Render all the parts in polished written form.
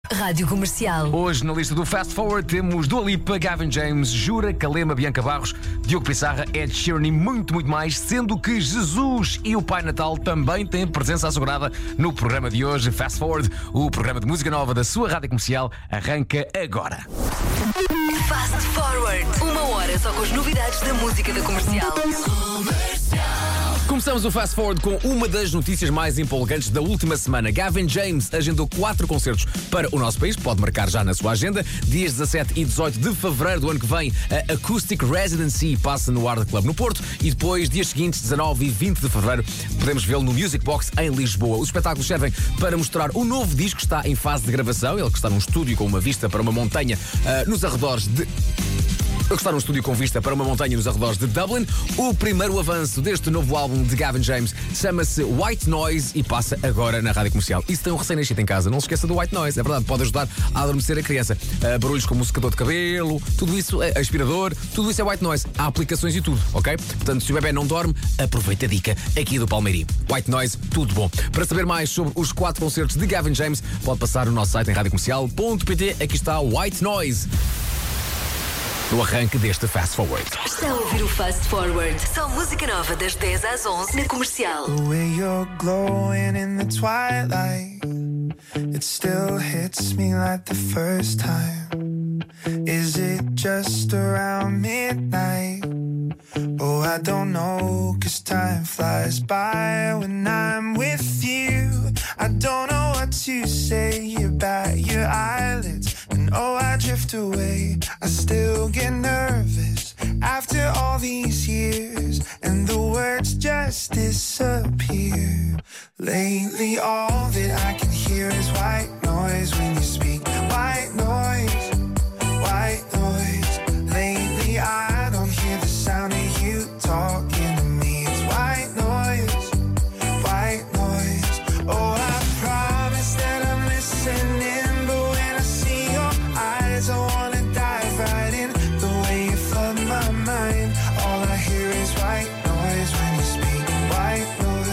Rádio Comercial. Hoje na lista do Fast Forward temos Dua Lipa, Gavin James, Jura, Kalema, Bianca Barros, Diogo Pissarra, Ed Sheeran e muito mais, sendo que Jesus e o Pai Natal também têm presença assegurada no programa de hoje. Fast Forward, o programa de música nova da sua Rádio Comercial, arranca agora. Fast Forward, 1 hora só com as novidades da música da Comercial. Começamos o Fast Forward com uma das notícias mais empolgantes da última semana. Gavin James agendou 4 concertos para o nosso país, pode marcar já na sua agenda. Dias 17 e 18 de fevereiro do ano que vem, a Acoustic Residency passa no Arda Club no Porto, e depois, dias seguintes, 19 e 20 de fevereiro, podemos vê-lo no Music Box em Lisboa. Os espetáculos servem para mostrar o novo disco que está em fase de gravação, ele que está num estúdio com uma vista para uma montanha nos arredores de... Ele está num estúdio com vista para uma montanha nos arredores de Dublin. O primeiro avanço deste novo álbum de Gavin James chama-se White Noise e passa agora na Rádio Comercial. E se tem um recém-nascido em casa, não se esqueça do White Noise, é verdade, pode ajudar a adormecer a criança. Barulhos como o secador de cabelo, tudo isso, aspirador, tudo isso é White Noise. Há aplicações e tudo, ok? Portanto, se o bebê não dorme, aproveita a dica aqui do Palmeirim. White Noise, tudo bom. Para saber mais sobre os 4 concertos de Gavin James, pode passar no nosso site em radiocomercial.pt. Aqui está White Noise. No arranque deste Fast Forward. Está a ouvir o Fast Forward. Só música nova das 10 às 11 na Comercial. The way you're glowing in the twilight, it still hits me like the first time. Is it just around midnight? Oh, I don't know, 'cause time flies by when I'm with you. I don't know what to say about your eyelids, and oh, I drift away. I still get nervous after all these years, and the words just disappear. Lately all that I can hear is white noise when you speak. White noise, white noise. Lately I don't hear the sound of you talking to me. It's white noise, white noise. Oh, I promise that I'm listening, but when I see your eyes I wanna dive right in. The way you flood my mind, all I hear is white noise when you speak. White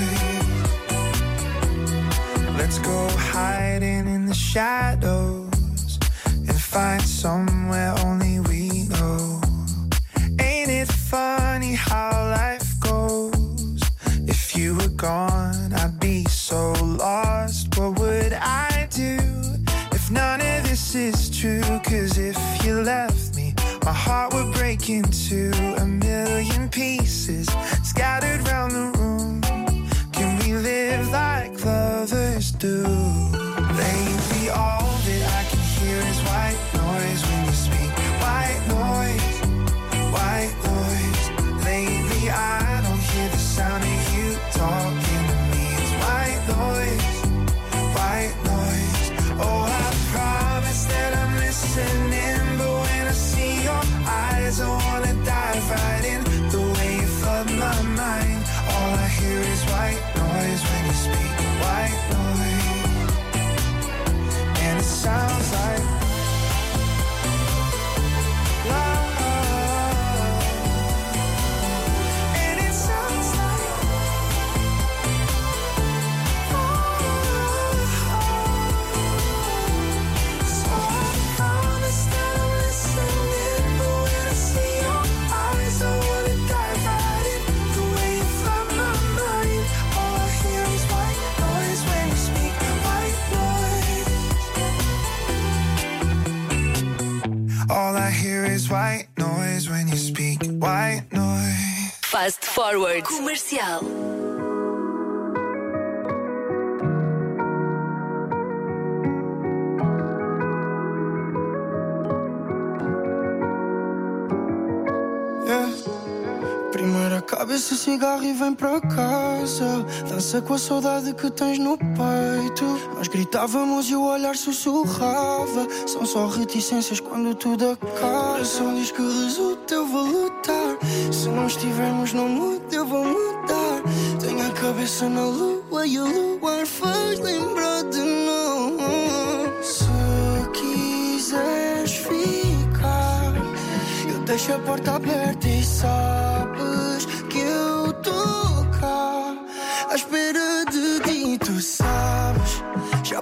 noise. Let's go hiding in the shadows and find somewhere only we know. Ain't it funny how life goes? If you were gone, I'd be so lost. What would I do if none of this is true? 'Cause if you left me, my heart would break into a million pieces, scattered round the room. Can we live like lovers do? Lately all that I can hear is white noise when you speak. White noise, white noise. Lately I don't hear the sound of you talking to me. It's white noise, white noise. Oh, I promise that I'm listening, but when I see your eyes I wanna dive right in. The way you flood my mind, all I hear is white noise when you speak. White noise, and it sounds like love. All I hear is white noise when you speak. White noise. Fast Forward Comercial. Primeiro acaba esse cigarro e vem para casa. Dança com a saudade que tens no peito. Nós gritávamos e o olhar sussurrava. São só reticências quando tudo acaba. Só diz que resulta, eu vou lutar. Se não estivermos no mundo, eu vou mudar. Tenho a cabeça na lua e o luar faz lembrar de nós. Se quiseres ficar, eu deixo a porta aberta e sabes que eu tô cá à espera de ti. Tu sabes, já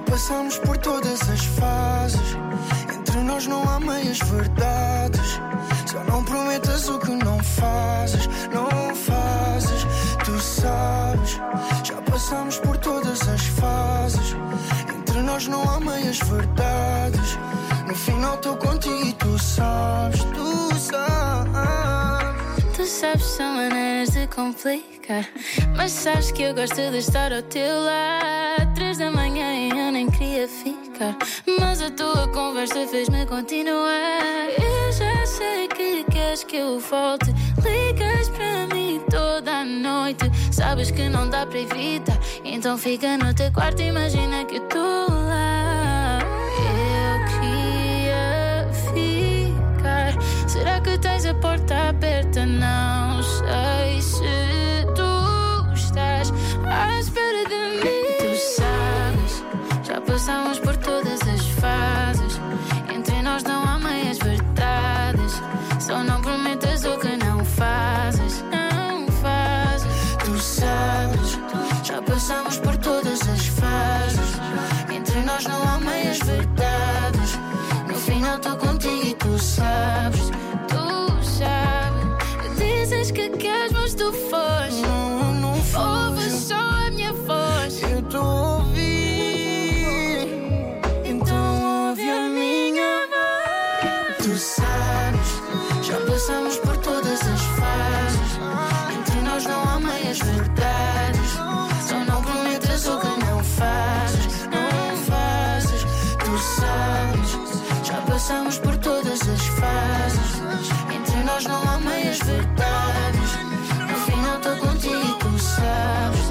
passamos por todas as fases. Entre nós não há meias verdades. Só não prometas o que não fazes. Não fazes, tu sabes. Já passamos por todas as fases. Entre nós não há meias verdades. No final estou contigo e tu sabes. Tu sabes. Tu sabes, são maneiras de complicar. Mas sabes que eu gosto de estar ao teu lado. 3 da manhã e eu nem queria ficar. Mas a tua conversa fez-me continuar. Eu já sei que queres que eu volte. Ligas para mim toda a noite. Sabes que não dá para evitar. Então fica no teu quarto, imagina que eu estou lá. Eu queria ficar. Será que tens a porta aberta? Não sei se tu estás à espera de mim. Tu sabes, já passamos por todas as fases. Entre nós não há meias verdades. Só não prometas o que não fazes. Não fazes. Tu sabes, já passamos por todas as fases. Entre nós não há meias verdades. No final estou contigo e tu sabes. Tu sabes. Dizes que queres, mas tu foges. Não Ouves só a minha voz. eu estou a ouvir. Então ouve a minha voz. Tu sabes, já passamos por todas as fases. Entre nós não há meias verdades. Só não prometas o que não fazes. Não fazes. Tu sabes, já passamos por todas as fases. Entre nós não há meias verdades. No final estou contigo e tu sabes.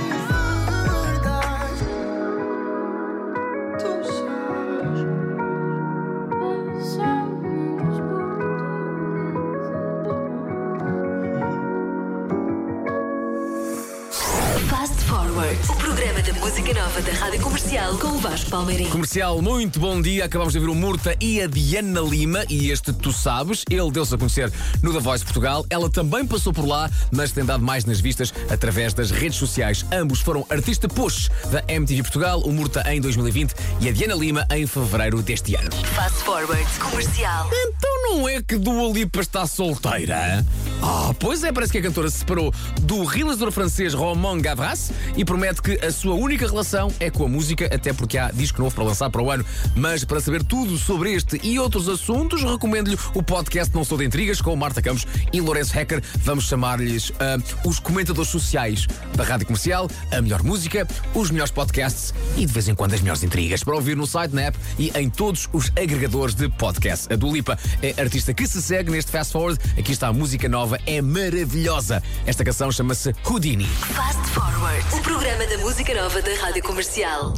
Fast Forward, o programa da música nova da Rádio Comercial com o Vasco Palmeirinho. Comercial, muito bom dia. Acabamos de ver o Murta e a Diana Lima. E este Tu Sabes, ele deu-se a conhecer no The Voice Portugal. Ela também passou por lá, mas tem dado mais nas vistas através das redes sociais. Ambos foram artista push da MTV Portugal, o Murta em 2020 e a Diana Lima em fevereiro deste ano. Fast Forward Comercial. Então não é que Dua Lipa está solteira? Pois é, parece que a cantora se separou do realizador francês Romain Gavras e promete que a sua única relação é com a música, até porque há disco novo para lançar para o ano. Mas para saber tudo sobre este e outros assuntos, recomendo-lhe o podcast Não Sou de Intrigas com Marta Campos e Lourenço Hecker. Vamos chamar-lhes os comentadores sociais da Rádio Comercial, a melhor música, os melhores podcasts e de vez em quando as melhores intrigas para ouvir no site, na app e em todos os agregadores de podcast. A Dua Lipa é a artista que se segue neste Fast Forward. Aqui está a música nova, é maravilhosa. Esta canção chama-se Houdini. Fast Forward, o programa da música nova da Rádio Comercial.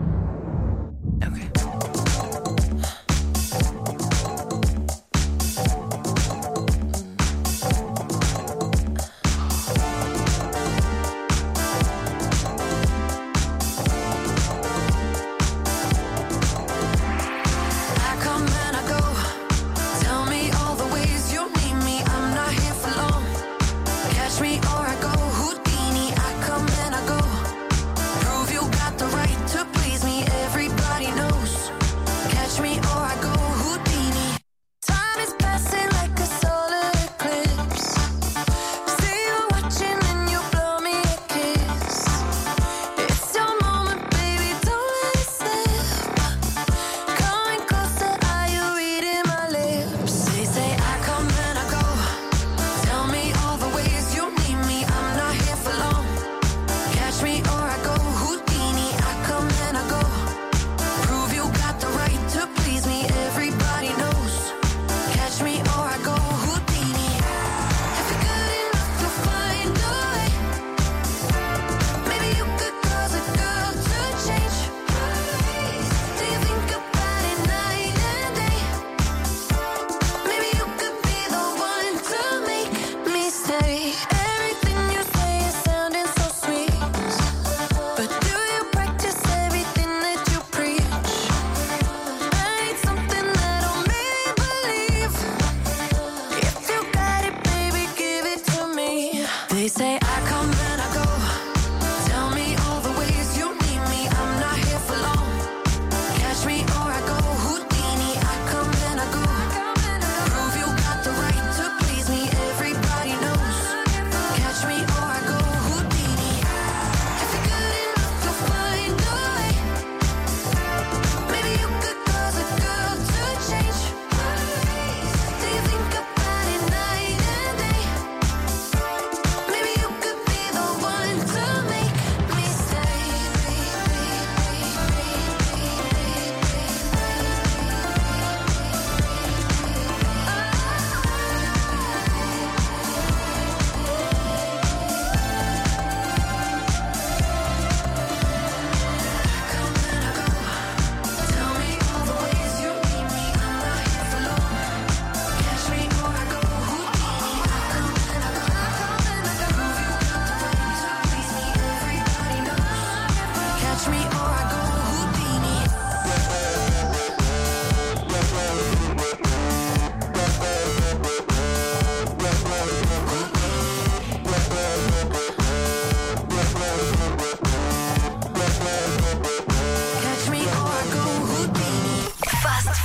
Me or I go Houdini, I come and I go. Prove you got the right to play.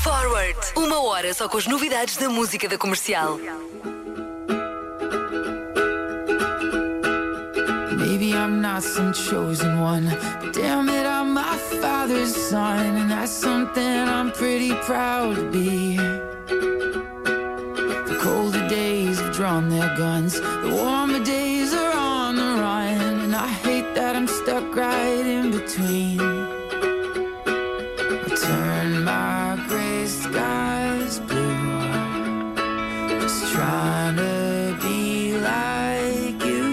Forward. Uma hora só com as novidades da música da Comercial. Maybe I'm not some chosen one, but damn it, I'm my father's son, and that's something I'm pretty proud to be. The colder days have drawn their guns, the warmer days are on the run, and I hate that I'm stuck right in between. I turn my gray skies blue, just trying to be like you.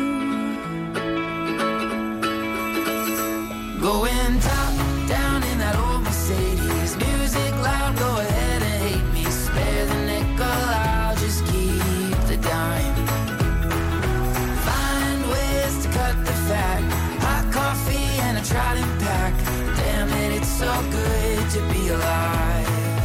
Going top down in that old Mercedes, music loud, go ahead and hate me. Spare the nickel, I'll just keep the dime. Find ways to cut the fat, hot coffee and a trident pack. Damn it, it's so good to be alive.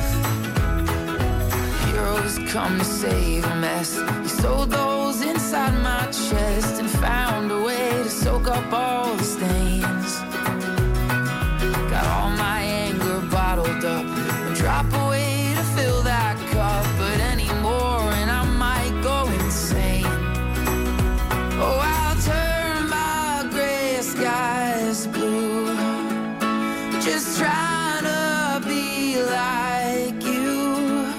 Heroes come to save a mess. You sold those inside my chest and found a way to soak up all the stains. Got all my anger bottled up, a drop away to fill that cup, but anymore and I might go insane. Oh, I'll turn my gray skies blue, just trying to be like you.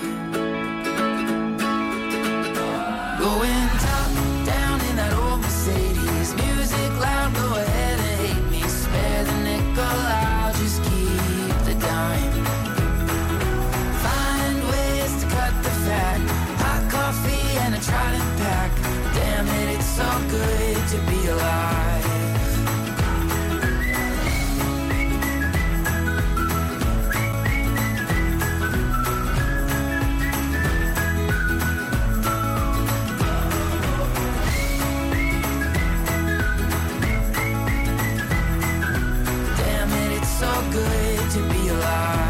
Going top down in that old Mercedes, music loud, go ahead and hate me. Spare the nickel, I'll just keep the dime. Find ways to cut the fat, hot coffee and a trident pack. Damn it, it's so good to be alive. Damn it, it's so good to be alive.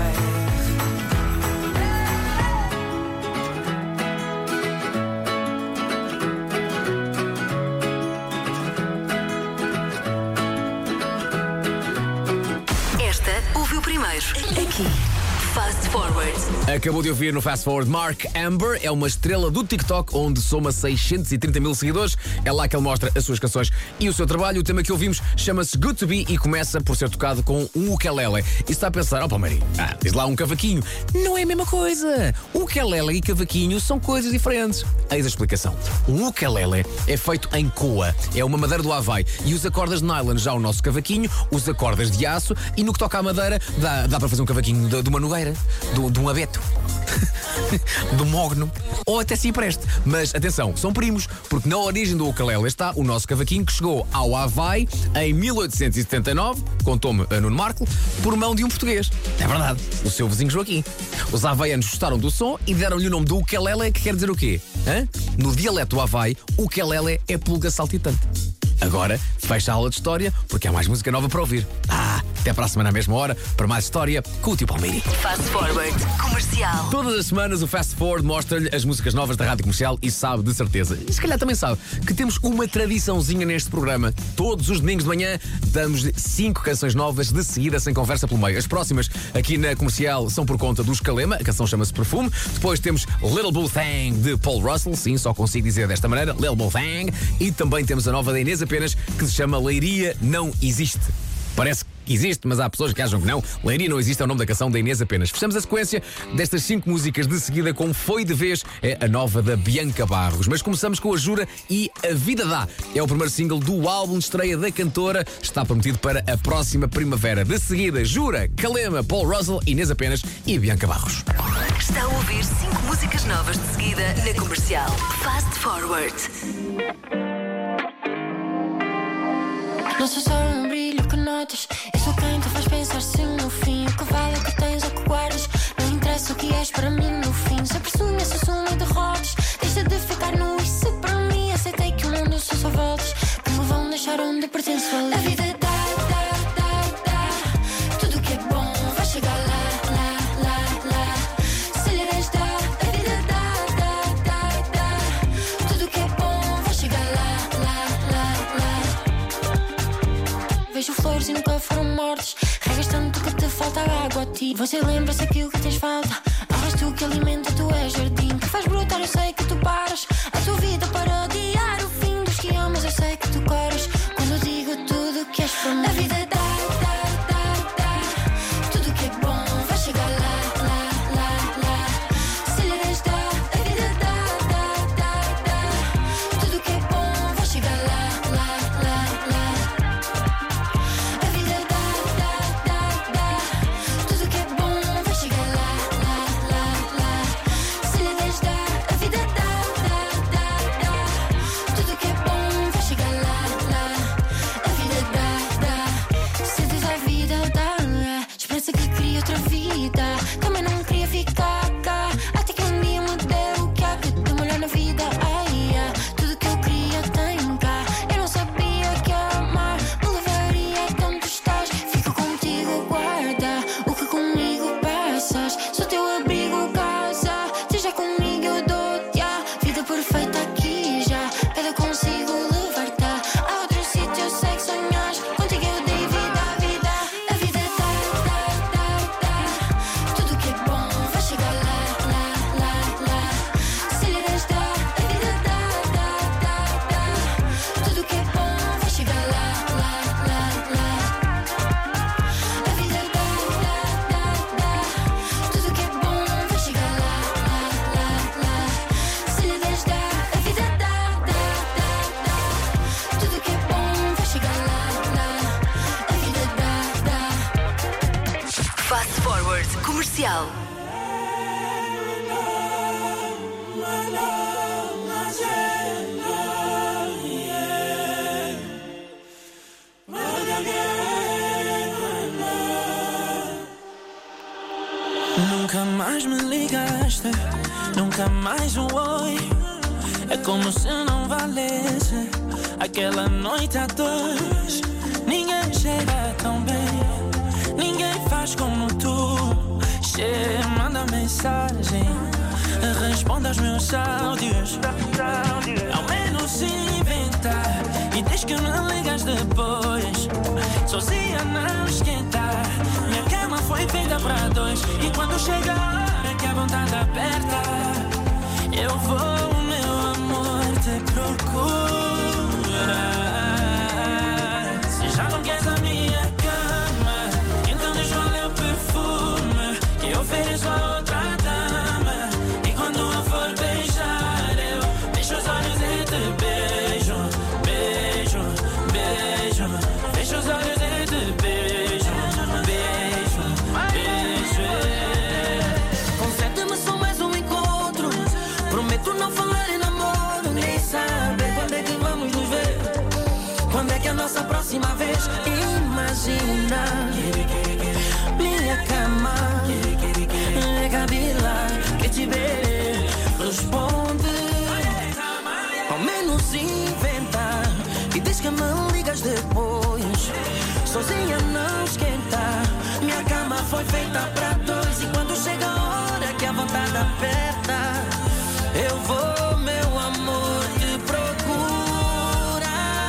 Esta ouviu primeiro. Aqui. Fast Forward. Acabou de ouvir no Fast Forward Mark Amber, é uma estrela do TikTok onde soma 630 mil seguidores. É lá que ele mostra as suas canções e o seu trabalho. O tema que ouvimos chama-se Good to Be e começa por ser tocado com um ukulele. E está a pensar, opa Mari, diz lá um cavaquinho. Não é a mesma coisa. Ukulele e cavaquinho são coisas diferentes. Eis a explicação. Um ukulele é feito em coa, é uma madeira do Havaí e usa cordas de nylon. Já o nosso cavaquinho usa cordas de aço e no que toca à madeira dá para fazer um cavaquinho de uma nogueira, de um abeto, de um mogno ou até cipreste. Mas atenção, são primos, porque na origem do ukulele está o nosso cavaquinho que chegou ao Havaí em 1879, contou-me a Nuno Marco, por mão de um português. É verdade, o seu vizinho Joaquim. Os havaianos gostaram do som e deram-lhe o nome do ukulele, que quer dizer o quê? No dialeto do Havaí, ukulele é pulga saltitante. Agora, fecha a aula de história, porque há mais música nova para ouvir. Até para a semana à mesma hora, para mais história com o tio Palmeiri. Fast Forward. Comercial. Todas as semanas o Fast Forward mostra-lhe as músicas novas da Rádio Comercial e sabe de certeza, e se calhar também sabe, que temos uma tradiçãozinha neste programa. Todos os domingos de manhã damos 5 canções novas de seguida, sem conversa pelo meio. As próximas aqui na Comercial são por conta dos Calema, a canção chama-se Perfume. Depois temos Little Boo Thang de Paul Russell, sim, só consigo dizer desta maneira, Little Boo Thang. E também temos a nova da Inês Apenas, que se chama Leiria Não Existe. Parece que existe, mas há pessoas que acham que não. Leiria Não Existe é o nome da canção da Inês Apenas. Fechamos a sequência destas 5 músicas de seguida com Foi de Vez, é a nova da Bianca Barros. Mas começamos com a Jura e A Vida Dá. É o primeiro single do álbum de estreia da cantora. Está prometido para a próxima primavera. De seguida, Jura, Calema, Paul Russell, Inês Apenas e Bianca Barros. Está a ouvir 5 músicas novas de seguida na Comercial. Fast Forward. Não sou só um brilho que notas, eu sou quem te faz pensar se no fim o que vale é que tens ou que guardas. Não interessa o que és para mim no fim. Se apressunha, se soma e derrotas, deixa de ficar no e se para mim. Aceitei que o mundo são só voltas que me vão deixar onde pertenço ali. A vida dá, tudo que é bom vai chegar lá. Se lhe des dá, a vida dá, tudo que é bom vai chegar lá. Vejo flores e nunca foram mortes. Regas tanto que te falta água a ti. Você lembra-se aquilo que tens falta. Arrasta Nunca mais me ligaste, nunca mais um oi. É como se não valesse aquela noite a dois. Ninguém chega tão bem, ninguém faz como tu. Chega, manda mensagem, responde aos meus áudios. Ao menos se inventar e diz que me ligas depois. Sozinha não esquentar, minha cama foi feita para dois. E quando chega a hora que a vontade aperta, eu vou, meu amor, te procurar. Se já não queres a minha cama, então diz qual é o perfume que eu ofereço a outra dama. E quando eu for beijar, eu fecho os olhos e te beijo, beijo, beijo. Fecho os olhos e te beijo, beijo, beijo. Concede-me só mais um encontro. Prometo não falar em namoro, nem saber quando é que vamos nos ver. Quando é que é a nossa próxima vez? Imagina minha cama, é cabila que te vê. Responde, ao menos inventa e diz que me ligas depois. Sozinha não esquenta, minha cama foi feita para dois. E quando chega a hora que a vontade aperta, eu vou, meu amor, te procurar.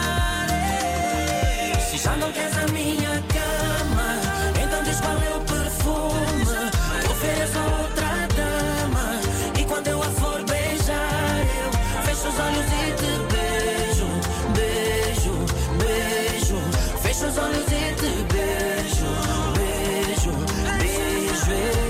Se já não queres a minha cama, então diz qual é o perfume que ofereço a outra dama. E quando eu a for beijar, eu fecho os olhos e te beijo, beijo, beijo. Fecho os olhos e te beijo, beijo, beijo.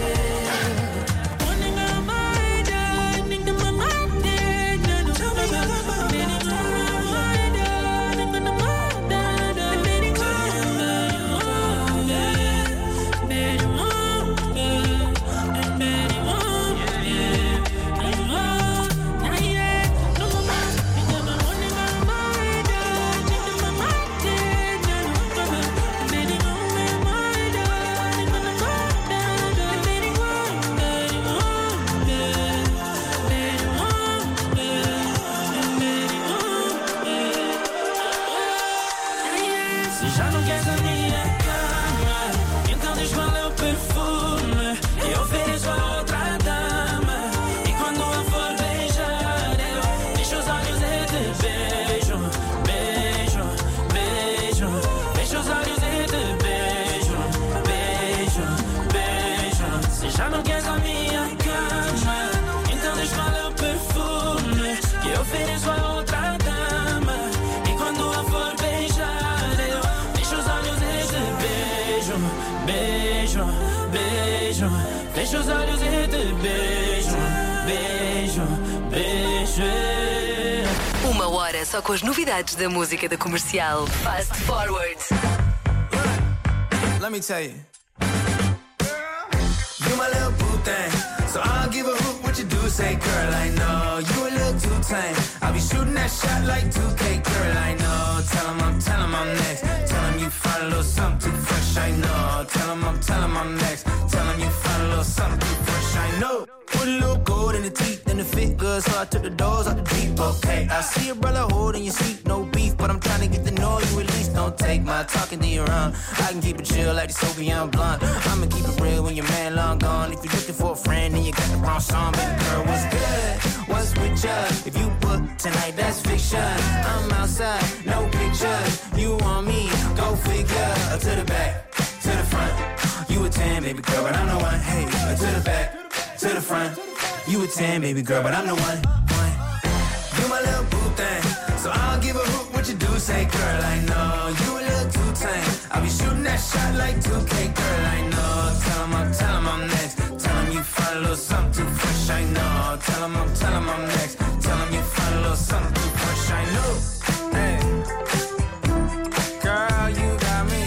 Fecho os olhos e te beijo, beijo, beijo. Uma hora só com as novidades da música da Comercial. Fast Forward. Let me tell you, you my little boo thing, so I'll give a hoot what you do. Say, girl, I know you a little too tame. I'll be shooting that shot like 2K, girl, I know. Tell 'em I'm next. Tell 'em you find a little something too fresh, I know. Tell 'em I'm next. Tell 'em you find a little something too fresh, I know. Put a little gold in the teeth and it fit good, so I took the doors out the deep, okay. I see a brother holding your seat, no beef, but I'm trying to get to know you at least. Don't take my talking to your own. I can keep it chill like the Soviet blunt. I'ma keep it real when your man long gone. If you're looking for a friend, then you got the wrong song. Baby girl, what's good? What's with you? If you book tonight, that's fiction. I'm outside, no pictures. You want me, go figure. To the back, to the front. You a 10, baby girl, but I'm the one. Hey, to the back, to the front. You a 10, baby girl, but I'm the one. You my little boo thing, so I'll give a hoot what you do. Say, girl, I know you a little too tame. I'll be shooting that shot like 2K, girl, I know. Tell 'em I'm next. Tell 'em you find a little something too fresh, I know. Tell 'em I'm next. Tell 'em you find a little something too fresh, I know. Hey, girl, you got me.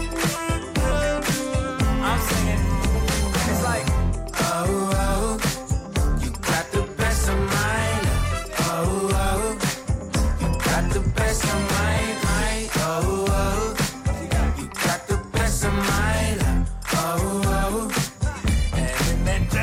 I'm singing. It's like, oh, oh, you got the best of mine. Oh, oh, you got the best of mine. Oh, oh, you got the best of mine. Oh, oh, and then that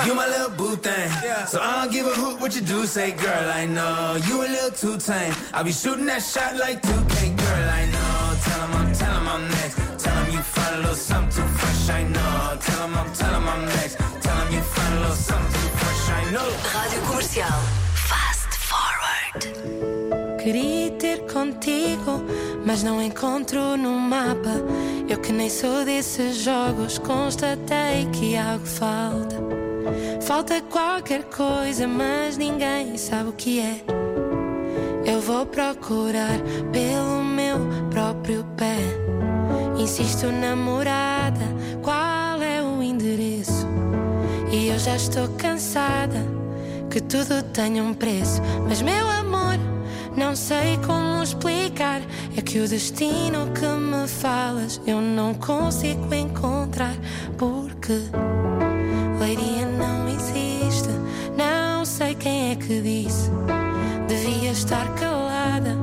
You my little boo thing. So I don't give a hoot what you do, say, girl, I know. You a little too tame. I'll be shooting that shot like 2K, girl, I know. Tell him I'm next. Tell him you find a little something too fresh, I know. Tell him I'm next. Tell him you find a little something too fresh, I know. Rádio Comercial. Fast Forward. Queria ter contigo, mas não encontro no mapa. Eu que nem sou desses jogos, constatei que algo falta. Falta qualquer coisa, mas ninguém sabe o que é. Eu vou procurar pelo meu próprio pé. Insisto na morada, qual é o endereço? E eu já estou cansada, que tudo tenha um preço. Mas meu amor, não sei como explicar. É que o destino que me falas eu não consigo encontrar. Porque Leiria não existe. Não sei quem é que disse. Devia estar calada.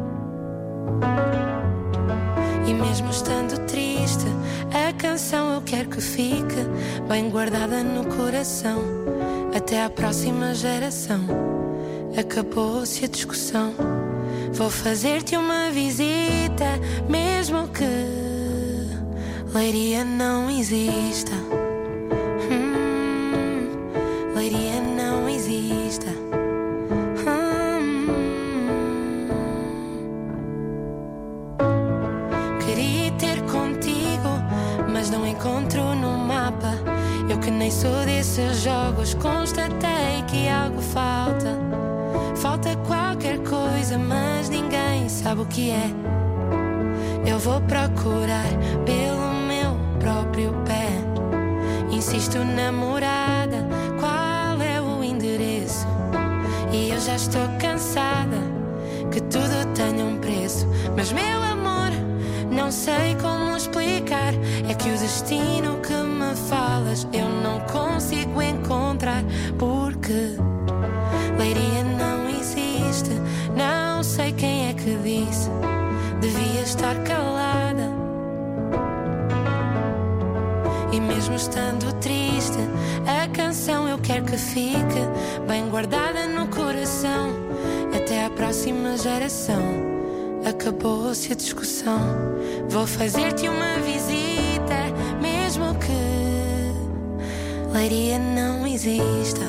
E mesmo estando triste, a canção eu quero que fique bem guardada no coração. Até à próxima geração. Acabou-se a discussão. Vou fazer-te uma visita, mesmo que Leiria não exista. Leiria não exista. Queria ter contigo, mas não encontro no mapa. Eu que nem sou desses jogos, constatei que algo falta. Falta qualquer coisa, mas ninguém sabe o que é. Eu vou procurar pelo meu próprio pé. Insisto na morada, qual é o endereço? E eu já estou cansada, que tudo tenha um preço. Mas meu amor, não sei como explicar. É que o destino que me falas eu não consigo encontrar. Porque Leiria não existe. Não sei quem é que disse. Devia estar calada. E mesmo estando triste, a canção eu quero que fique bem guardada no coração. Até à próxima geração. Acabou-se a discussão. Vou fazer-te uma visita, mesmo que Leiria não exista.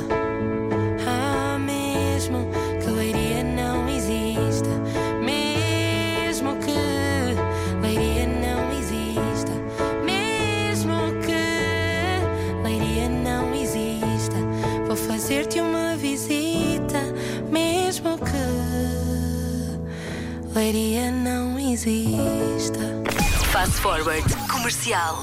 Mesmo que Leiria não exista. Mesmo que Leiria não exista. Mesmo que Leiria não exista. Vou fazer-te uma visita, mesmo que Leiria não exista. Fast Forward Comercial.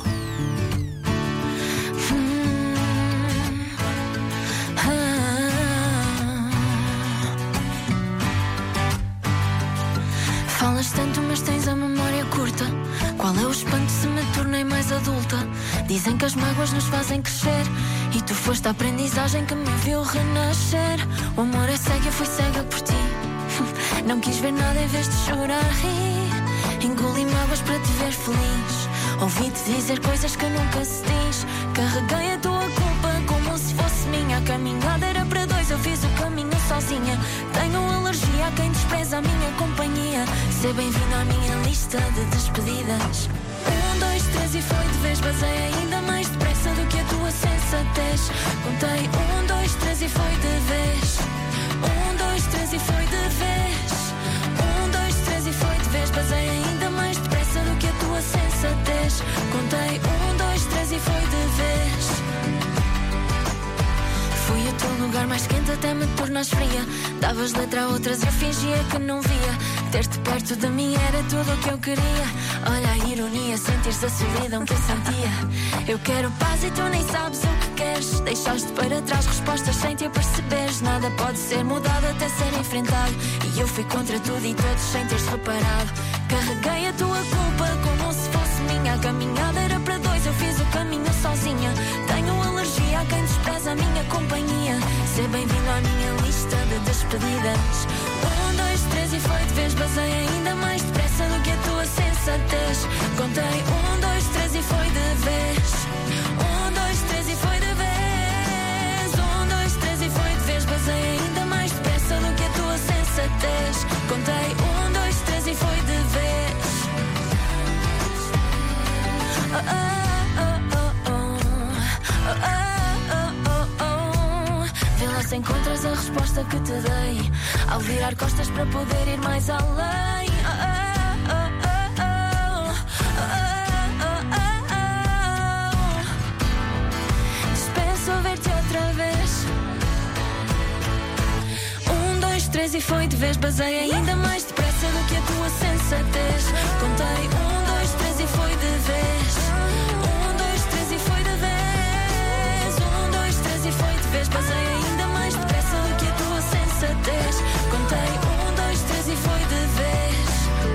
Falas tanto, mas tens a memória curta. Qual é o espanto se me tornei mais adulta? Dizem que as mágoas nos fazem crescer, e tu foste a aprendizagem que me viu renascer. O amor é cego, eu fui cega por ti. Não quis ver nada em vez de chorar, rir. Engoli mágoas para te ver feliz. Ouvi-te dizer coisas que nunca se diz. Carreguei a tua culpa como se fosse minha. A caminhada era para dois, eu fiz o caminho sozinha. Tenho alergia a quem despreza a minha companhia. Seja bem-vindo à minha lista de despedidas. 1, 2, 3 e foi de vez. Basei ainda mais depressa do que a tua sensatez. Contei 1, 2, 3 e foi de vez. 1, 2, 3 e foi de vez. 1, 2, 3 e foi de vez. Basei ainda mais depressa do que a tua sensatez. Contei 1, 2, 3 e foi de vez. Fui o teu lugar mais quente até me tornares fria. Davas letra a outras e eu fingia que não via. Ter-te perto de mim era tudo o que eu queria. Olha a ironia, sentir-se a solidão que eu sentia. Eu quero paz e tu nem sabes o que queres. Deixaste para trás respostas sem te aperceberes. Nada pode ser mudado até ser enfrentado. E eu fui contra tudo e todos sem teres reparado. Carreguei a tua culpa como se fosse minha. A caminhada era para dois, eu fiz o caminho sozinha. Tenho alergia a quem despreza a minha companhia. Seja bem-vindo à minha lista de despedidas. 1, 2, 3 e foi de vez. Basei ainda mais depressa do que a tua sensatez. Contei 1, 2, 3 e foi de vez. 1, 2, 3 e foi de vez. se encontras a resposta que te dei ao virar costas para poder ir mais além. Dispenso ver-te outra vez. 1, 2, 3 e foi de vez. Basei ainda mais depressa do que a tua sensatez. Contei 1, 2, 3 e foi de vez. 1, 2, 3 e foi de vez. 1, 2, 3 e foi de vez. Basei ainda mais depressa do que a tua sensatez. Contei 1, 2, 3 e foi de vez.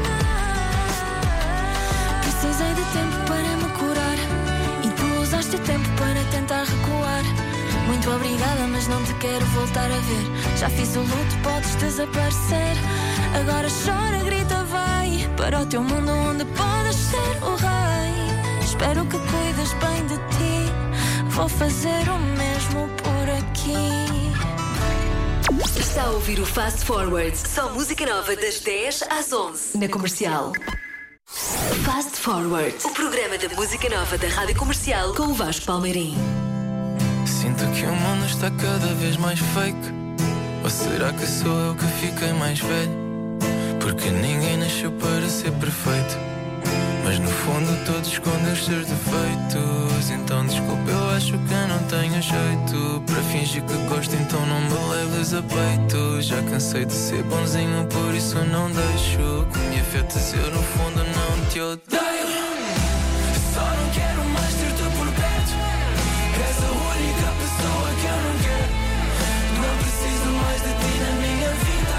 Precisei de tempo para me curar e tu usaste o tempo para tentar recuar. Muito obrigada, mas não te quero voltar a ver. Já fiz o luto, podes desaparecer. Agora chora, grita, vai para o teu mundo onde podes ser o rei. Espero que cuides bem de ti. Vou fazer o mesmo por aqui. Está a ouvir o Fast Forward. Só música nova das 10 às 11 na Comercial. Fast Forward, o programa da música nova da Rádio Comercial com o Vasco Palmeirim. Sinto que o mundo está cada vez mais fake. Ou será que sou eu que fiquei mais velho? Porque ninguém nasceu para ser perfeito, mas no fundo todos escondem os seus defeitos. Então desculpa, eu acho que eu não tenho jeito para fingir que gosto, então não me leves a peito. Já cansei de ser bonzinho, por isso não deixo que me afetes, eu no fundo não te odeio. Só não quero mais ter-te por perto. És a única pessoa que eu não quero. Não preciso mais de ti na minha vida.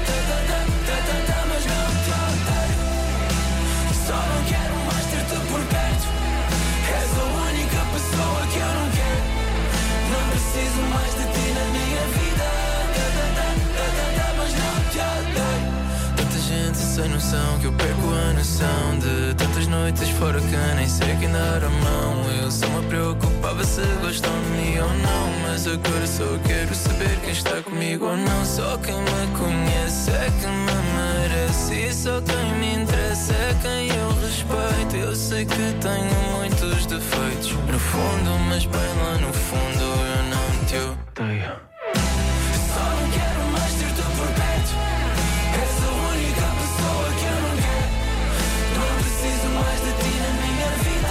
Mas não te odeio. Só não quero mais ter-te por perto. És a única pessoa que eu não quero. Não preciso mais de ti na minha vida. Mas não te odeio. Tanta gente sem noção que eu perco a noção de tantas noites fora que nem sei quem dar a mão. Eu só me preocupava se gostam de mim ou não, mas agora só quero saber quem está comigo ou não. Só quem me conhece é que me merece, e só quem me interessa é quem eu respeito. Eu sei que tenho muitos defeitos no fundo, mas bem lá no fundo eu não te odeio. Só não quero mais ter-te por perto. És a única pessoa que eu não quero. Não preciso mais de ti na minha vida.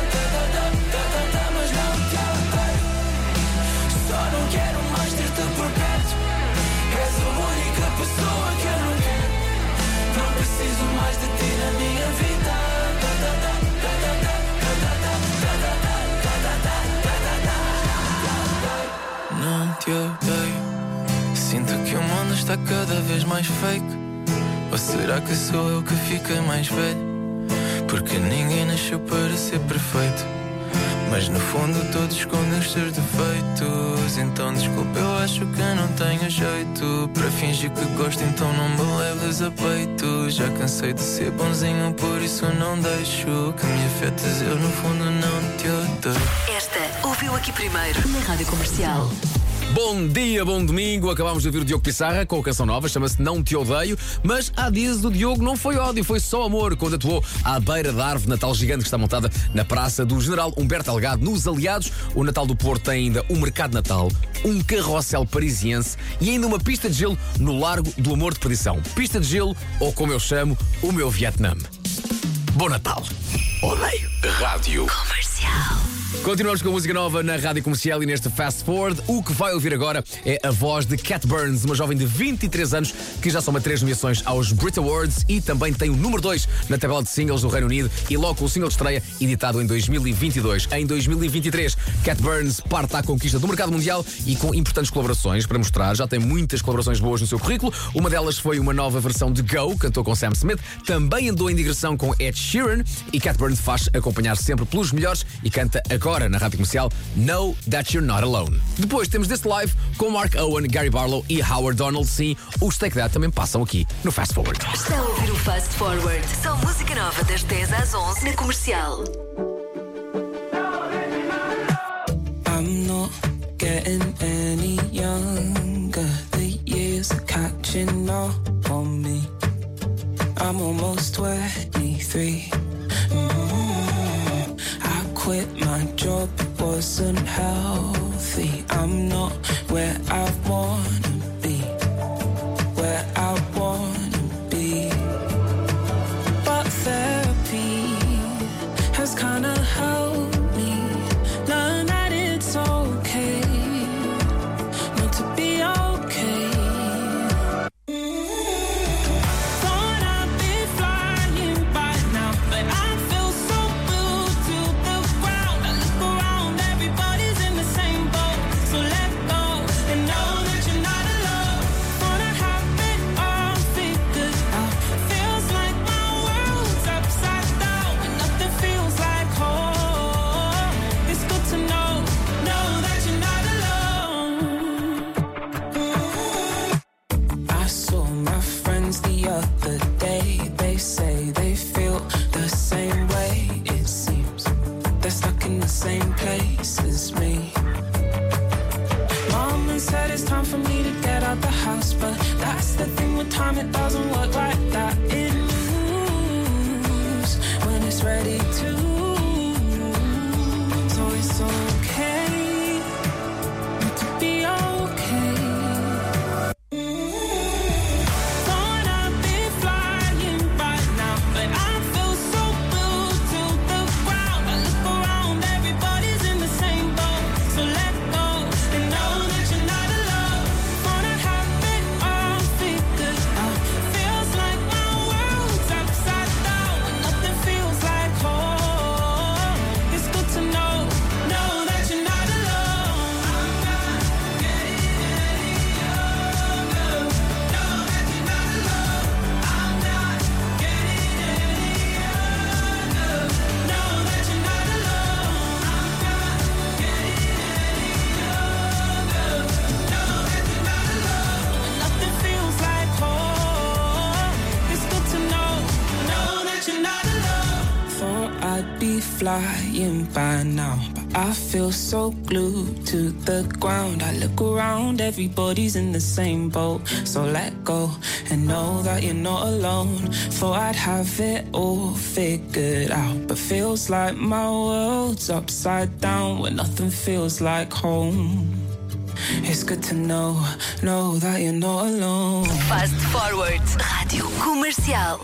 Mas não te odeio. Só não quero mais ter-te por perto. És a única pessoa que eu não quero. Não preciso mais de ti na minha vida. Não te odeio. Sinto que o mundo está cada vez mais fake. Ou será que sou eu que fiquei mais velho? Porque ninguém nasceu para ser perfeito, mas no fundo todos escondem os seus defeitos. Então desculpa, eu acho que não tenho jeito para fingir que gosto, então não me leves a peito. Já cansei de ser bonzinho, por isso não deixo que me afetes, eu no fundo não te odeio. Esta ouviu aqui primeiro na Rádio Comercial. Bom dia, bom domingo. Acabámos de ouvir o Diogo Pissarra com a canção nova, chama-se Não Te Odeio. Mas há dias o Diogo não foi ódio, foi só amor, quando atuou à beira da árvore Natal gigante que está montada na Praça do General Humberto Delgado, nos Aliados. O Natal do Porto tem ainda um mercado de Natal, um carrossel parisiense e ainda uma pista de gelo no Largo do Amor de Perdição. Pista de gelo, ou como eu chamo, o meu Vietnã. Bom Natal. Odeio. Rádio Comercial. Continuamos com a música nova na Rádio Comercial e neste Fast Forward. O que vai ouvir agora é a voz de Cat Burns, uma jovem de 23 anos que já soma 3 nomeações aos Brit Awards e também tem o número 2 na tabela de singles do Reino Unido e logo o single de estreia editado em 2022. Em 2023, Cat Burns parte à conquista do mercado mundial e com importantes colaborações para mostrar. Já tem muitas colaborações boas no seu currículo. Uma delas foi uma nova versão de Go, cantou com Sam Smith. Também andou em digressão com Ed Sheeran e Cat Burns faz acompanhar sempre pelos melhores e canta agora na Rádio Comercial Know That You're Not Alone. Depois temos deste live com Mark Owen, Gary Barlow e Howard Donald. Sim, os Take That também passam aqui no Fast Forward. Está a ouvir o Fast Forward. Só música nova das 10 às 11 na Comercial. I'm not getting any younger. The years are catching up on me. I'm almost 23. I quit my job, it wasn't healthy. I'm not where I want time for me to get out the house, but that's the thing with time, it doesn't work like that. It moves when it's ready to. So it's okay to be okay. Thought I'd be flying right now, but I feel so glued to the ground. I look around, everybody's in the same boat. So let go and know that you're not alone. Wanna have it all figured out. Feels like my world's upside down when nothing feels like home. It's good to know that you're not alone. I'm not getting any younger. Know that you're not alone. I'm not getting any younger. Know that you're not alone. I'm not getting any younger. Know that you're not alone. When nothing feels like home, it's good to know that you're not alone. Thought I'd be flying by now, but I feel so glued to the ground. I look around, everybody's in the same boat. So let go and know that you're not alone. Thought I'd have it all figured out, but feels like my world's upside down when nothing feels like home. It's good to know that you're not alone. Fast Forward. Rádio Comercial.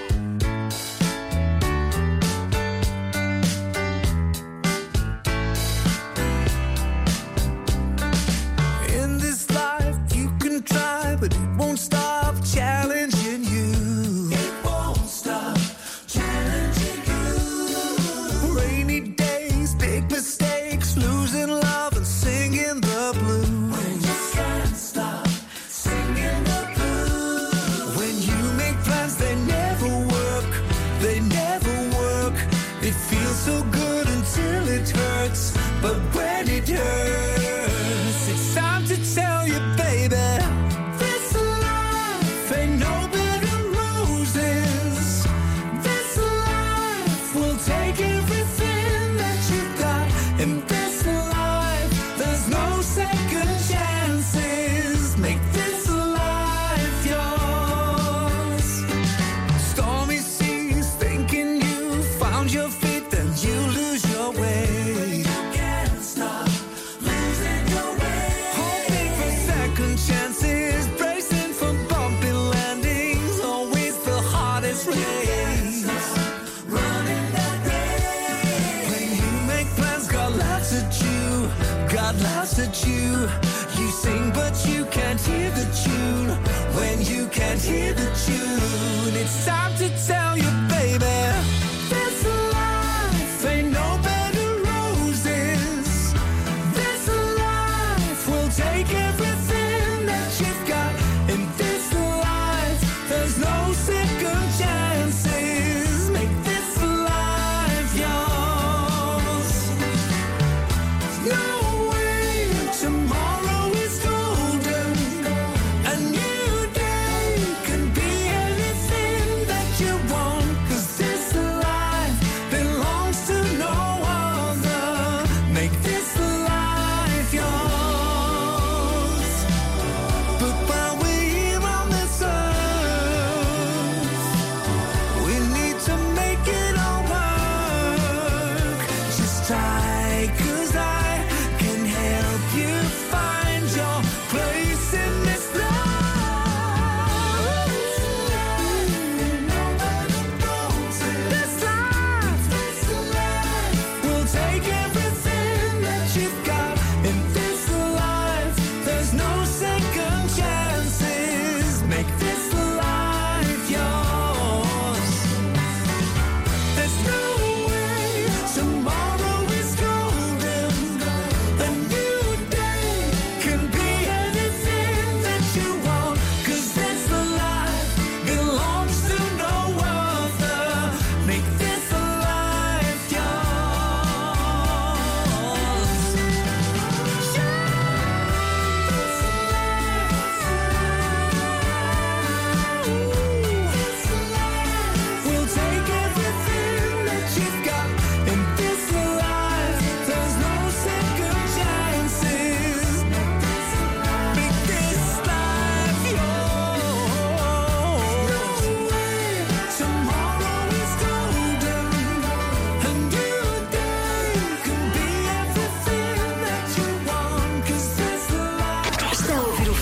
In this life you can try, but it won't stop challenging you. It won't stop challenging you. Rainy days, big mistakes, losing love and singing the blues. When you can't stop singing the blues. When you make plans, they never work. They never work. It feels so good until it hurts. But when it hurts, it's time to tell you, baby, this life ain't no bed of roses. This life will take everything that you've got. In this life, there's no second chances. Make this life yours. Stormy seas, thinking you found your feet, then you lose your way. You can't stop losing your way. Hoping for second chances, bracing for bumpy landings, always the hardest race. Running that race. When you make plans, God laughs at you. God laughs at you. You sing, but you can't hear the tune. When you can't hear the tune, it's time to tell you, baby, this life ain't no bed of roses. This life will take everything that you've got. In this life, there's no second chances. Make this life yours. No way tomorrow is golden. A new day can be anything that you want. 'Cause this life belongs to no other. Make this life yours.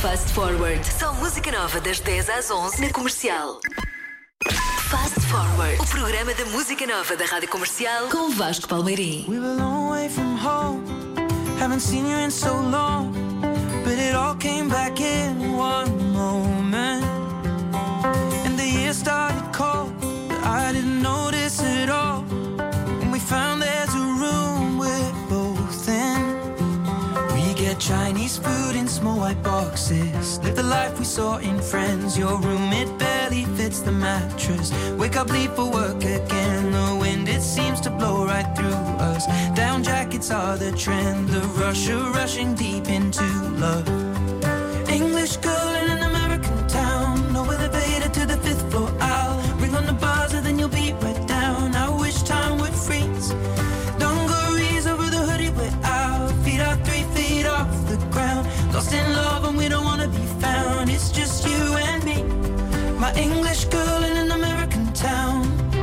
Fast Forward. Só música nova das 10 às 11 na Comercial. Fast Forward. O programa da música nova da Rádio Comercial com o Vasco Palmeirim. We were a long way from home. Haven't seen you in so long. But it all came back in one moment. And the year started cold, but I didn't notice it all. When we found there's a room we're both in. We get Chinese food in small white boxes. Live the life we saw in Friends. Your room, it barely fits the mattress. Wake up, leave for work again. The wind, it seems to blow right through us. Down jackets are the trend. The rushing deep into love. English girl in an American town. No elevator to the 5th floor. I'll ring on the buzzer, then you'll be right down. I wish time would freeze. Dungarees over the hoodie, we're out. Feet are 3 feet off the ground. Lost in love and we don't wanna be found. It's just you and me. My English girl in an American town.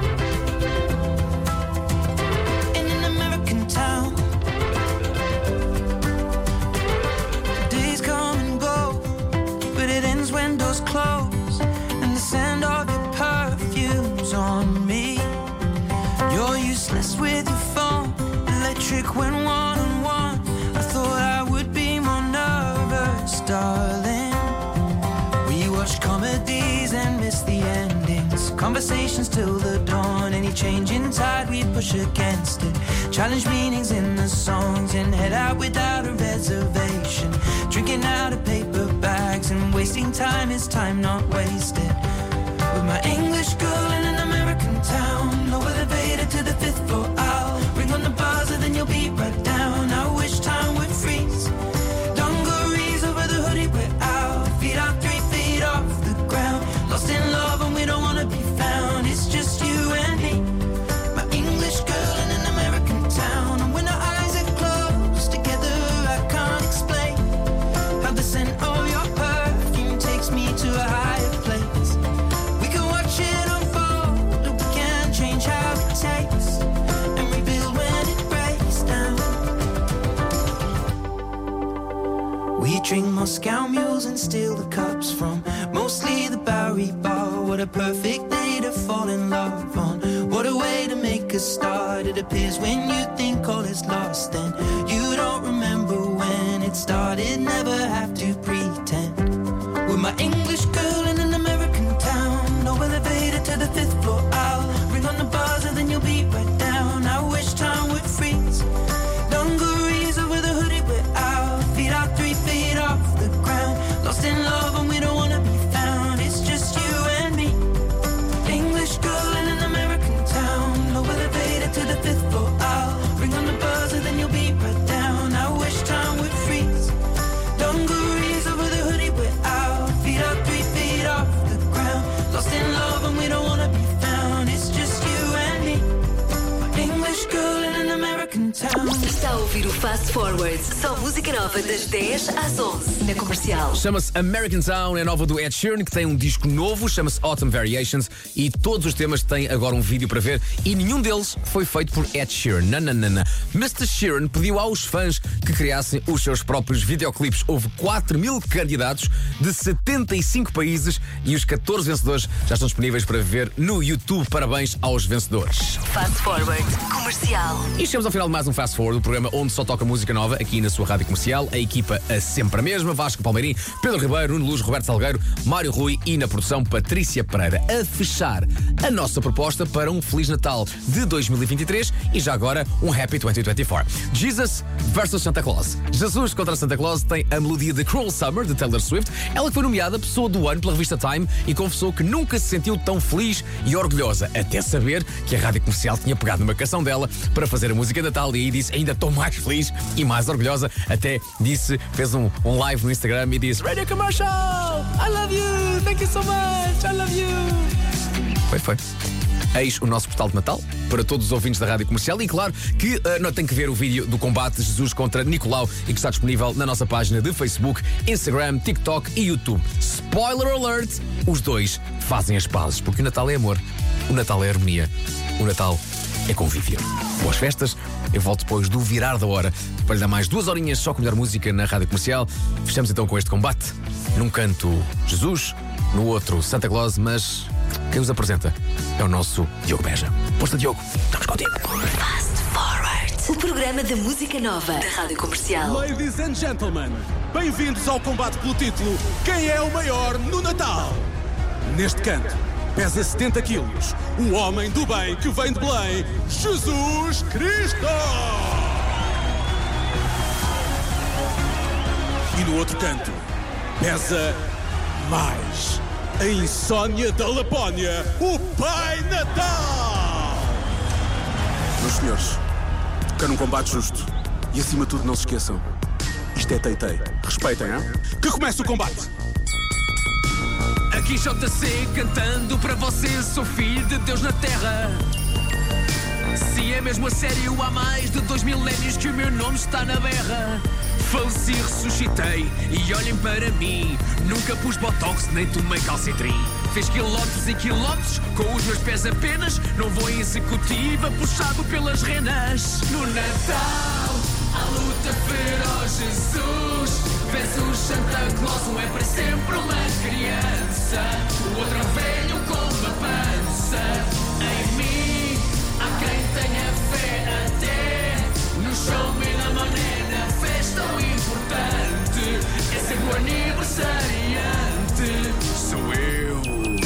In an American town. Days come and go, but it ends when doors close. And the scent of your perfume's on me. You're useless with your phone, electric when one-on-one. I thought I would be more nervous, darling. We watch comedies and miss the endings. Conversations till the dawn. Any change in tide, we push against it. Challenge meanings in the songs and head out without a reservation. Drinking out of paper bags and wasting time is time not wasted. With my English girl in an American town. No elevator to the 5th floor. I'll ring on the buzzer, then you'll be right down. I wish time would freeze. Dungarees over the hoodie, we're out. Feet are 3 feet off the ground. Lost in love and we don't wanna be found. It's just you and me. My English girl in an American town. And when our eyes are closed together, I can't explain how the scent of your perfume takes me to a higher place. We can watch it unfold, but we can't change how it tastes. And rebuild when it breaks down. We drink Moscow mules and steal the cups from mostly the Bowery Bar. What a perfect day to fall in love on. What a way to make a start. It appears when you think all is lost, then you don't remember when it started. Never have to pretend. With my English girl in an American town. No elevator to the 5th floor. I'll ring on the buzzer, then you'll be right down. I wish time would freeze. Dungarees over the hoodie, we're out. Feet are 3 feet off the ground. Lost in love and we don't wanna be found. It's just you and me. English girl in an American town. No elevator to the 5th floor. I'll ring on the buzzer, then you'll be right down. I wish time would freeze. Dungarees over the hoodie, we're out. Feet are 3 feet off the ground. Lost in love and we don't wanna be found. It's just you and me. My English girl in an American town. Está a ouvir o Fast Forward. Só música nova das 10 às 11 na Comercial. Chama-se American Town, é nova do Ed Sheeran, que tem um disco novo, chama-se Autumn Variations, e todos os temas têm agora um vídeo para ver, e nenhum deles foi feito por Ed Sheeran. Não. Mr. Sheeran pediu aos fãs que criassem os seus próprios videoclipes. Houve 4.000 candidatos de 75 países e os 14 vencedores já estão disponíveis para ver no YouTube. Parabéns aos vencedores. Fast Forward Comercial. E chegamos ao final de mais um Fast Forward, o programa onde só toca música nova aqui na sua rádio comercial. A equipa é sempre a mesma: Vasco Palmeirim, Pedro Ribeiro, Nuno Luz, Roberto Salgueiro, Mário Rui e na produção Patrícia Pereira. A fechar a nossa proposta para um Feliz Natal de 2023 e já agora um Happy 2024. Jesus vs Santa Claus. Jesus contra Santa Claus tem a melodia de Cruel Summer de Taylor Swift. Ela foi nomeada Pessoa do Ano pela revista Time e confessou que nunca se sentiu tão feliz e orgulhosa, até saber que a rádio comercial tinha pegado numa canção dela para fazer a música de Natal, e aí disse: ainda estou mais feliz e mais orgulhosa. Até disse, fez um live no Instagram e disse: Radio Commercial, I love you, thank you so much, I love you. Foi. Eis o nosso postal de Natal para todos os ouvintes da Rádio Comercial. E claro que não tem que ver o vídeo do combate de Jesus contra Nicolau e que está disponível na nossa página de Facebook, Instagram, TikTok e YouTube. Spoiler alert, os dois fazem as pazes, porque o Natal é amor, o Natal é harmonia, o Natal é convívio. Boas festas, eu volto depois do virar da hora para lhe dar mais 2 horinhas só com melhor música na Rádio Comercial. Fechamos então com este combate. Num canto Jesus, no outro Santa Claus, mas quem os apresenta é o nosso Diogo Beja. Posta, Diogo, estamos contigo. Fast Forward, o programa da música nova da Rádio Comercial. Ladies and gentlemen, bem-vindos ao combate pelo título Quem é o maior no Natal? Neste canto, pesa 70 quilos, o homem do bem que vem de Belém, Jesus Cristo! E no outro canto, pesa mais a insónia da Lapónia, o Pai Natal! Meus senhores, quero um combate justo. E acima de tudo, não se esqueçam, isto é Teitei. Respeitem, hein? Que comece o combate! Aqui JC cantando para você, sou filho de Deus na terra. Se é mesmo a sério, há mais de 2 milénios que o meu nome está na berra. Faleci, ressuscitei e olhem para mim. Nunca pus botox nem tomei calcitrim. Fiz quilómetros e quilómetros com os meus pés apenas. Não vou em executiva puxado pelas renas. No Natal, a luta feroz, Jesus versus Santa Claus. Um é para sempre uma criança, o outro é um velho com uma pança. Em mim há quem tenha fé até no show me na mané, na festa o importante é ser o aniversariante. Sou eu.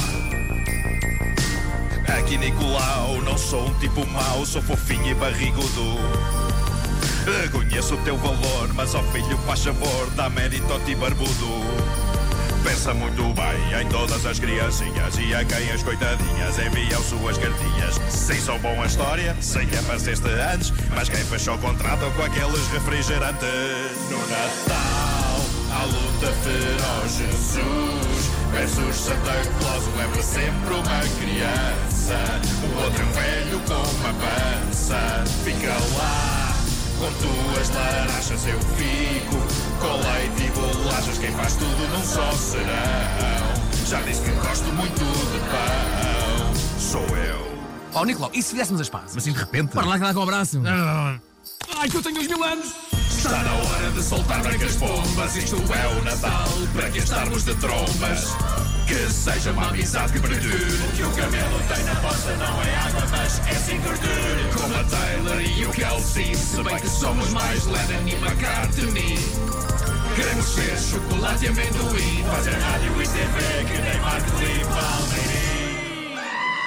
Aqui Nicolau, não sou um tipo mau, sou fofinho e barrigudo. Conheço o teu valor, mas ao filho faz favor, dá mérito ao ti barbudo. Pensa muito bem em todas as criancinhas e a quem as coitadinhas enviam suas cartinhas. Sim, sou bom a história, sei que é para este antes, mas quem fechou o contrato com aqueles refrigerantes? No Natal, a luta feroz, Jesus versus Santa Claus. Um é para sempre uma criança, o outro é um velho com uma pança. Fica lá com tuas laranjas, eu fico com leite e bolachas. Quem faz tudo num só serão. Já disse que gosto muito de pão. Sou eu. Oh, Nicolau, e se fizéssemos as pazes? Mas assim de repente. Para lá com o abraço. Ai, que eu tenho 2.000 anos. Está na hora de soltar brancas bombas. Isto é o Natal, para que estarmos de trombas. Que seja uma amizade que perdure. O que o camelo tem na poça não é água, mas é sim gordura. Como a Taylor e o Kelsey, se bem que somos mais Lennon e McCartney. Queremos ser chocolate e amendoim, fazer rádio e TV que nem Marco e Palmeirim.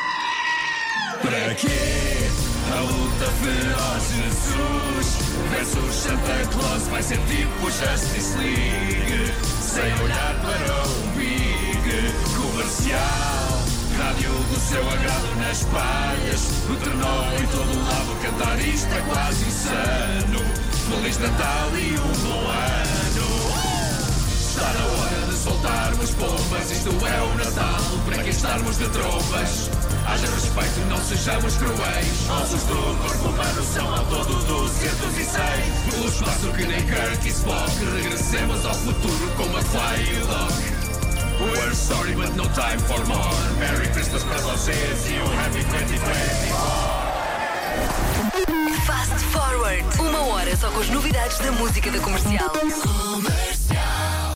Para quê? A luta feroz, Jesus versus Santa Claus. Vai ser tipo Justice League, sem olhar para o Big. Comercial, rádio do seu agrado nas palhas. O trenó em todo lado, cantar isto é quase insano. Feliz Natal e bom ano. Está na hora de soltarmos bombas. Isto é o Natal, para que estarmos de trombas. Haja respeito, não sejamos cruéis. Ossos do corpo humano são ao todo 206. Pelo espaço que nem Kirk e Spock, regressemos ao futuro com uma Fly Lock. We're sorry but no time for more. Merry Christmas para vocês e um Happy 2024. Fast Forward, 1 hora só com as novidades da música da Comercial.